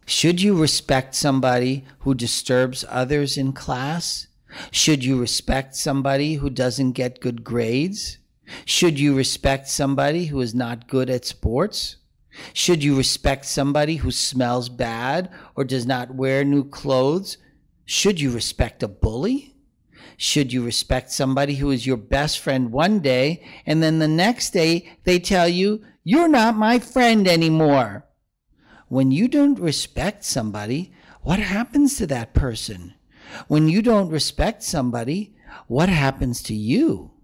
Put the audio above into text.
Should you respect somebody who disturbs others in class? Should you respect somebody who doesn't get good grades? Should you respect somebody who is not good at sports? Should you respect somebody who smells bad or does not wear new clothes? Should you respect a bully? Should you respect somebody who is your best friend one day and then the next day they tell you, "You're not my friend anymore"? When you don't respect somebody, what happens to that person? When you don't respect somebody, what happens to you?